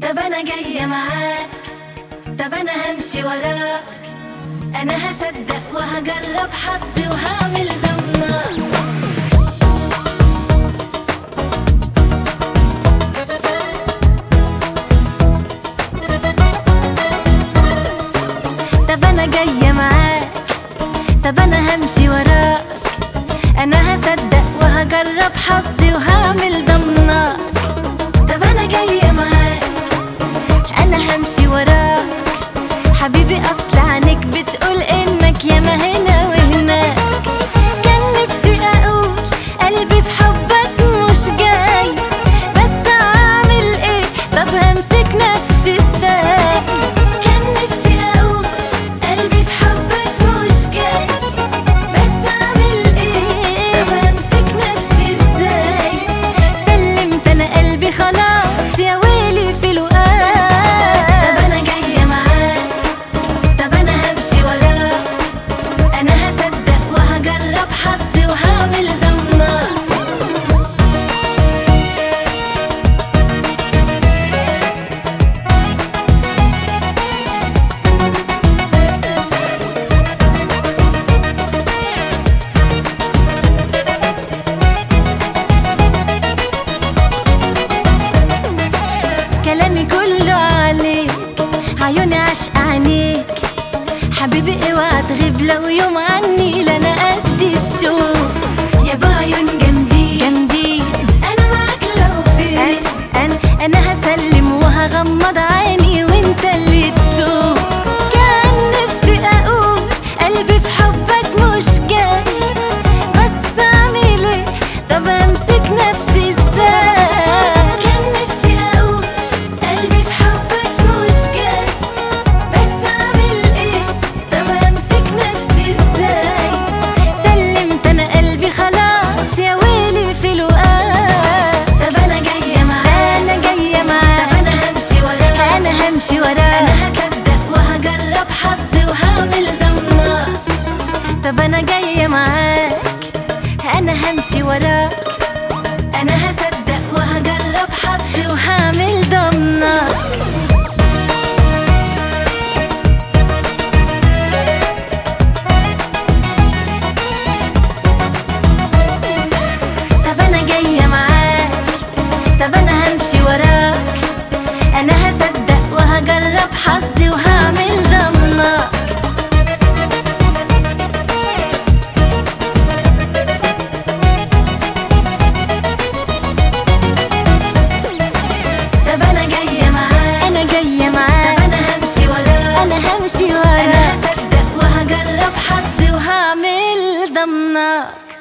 طب انا جاية معاك، طب انا همشي وراك، انا هصدق وهجرب حظي وهعمل ضمنك. طب انا جاية معاك، طب انا همشي وراك، انا هصدق وهجرب حظي وهعمل ضمنك. طب انا جاية معاك، انا همشي وراك، حبيبي اصل عنك بتقول انك ياما هنا وهناك. كان نفسي اقول قلبي في حبك مش جاي، بس اعمل ايه؟ طب همسك نفسي ازاي؟ كان نفسي اقول قلبي في حبك مش جاي، بس اعمل ايه؟ طب همسك نفسي ازاي؟ سلمت انا قلبي خلاص يا ويلي في الوقت. طب انا جاية معاك، طب انا همشي وراك، انا هصدق وهجرب حظي وهعمل ضمنك. كلامي كله عليك، عيوني عشق عينيك، حبيبي اوعى تغيب لو يوم عني، لا انا قد الشوق. يا بعيون جامدين جامدين، انا معاك لو فين. انا هسلم وهغمض عيني وانت اللي تسوق. كان نفسي اقول قلبي في حبك مش جاي، بس اعمل ايه؟ طب امسك نفسي ازاي؟ كان نفسي اقول قلبي في حبك مش جاي، بس اعمل ايه؟ طب امسك نفسي ازاي؟ سلمت انا قلبي خلاص يا ويلي في الوقت. طب انا جاية معاك، انا جاية معاك، طب انا همشي وراك، انا همشي وراك، انا هصدق وهجرب حظي وهعمل ضمنك. طب انا جاية معاك، انا همشي وراك، انا هصدق وهجرب حظي وهعمل ضمنك. طب انا جاية معاك، طب انا همشي وراك، انا هصدق وهجرب حظي وهعمل ضمنك. طب انا جاية معاك، انا جاية معاك، طب انا همشي وراك، انا همشي وراك، انا هصدق وهجرب حظي وهعمل ضمنك.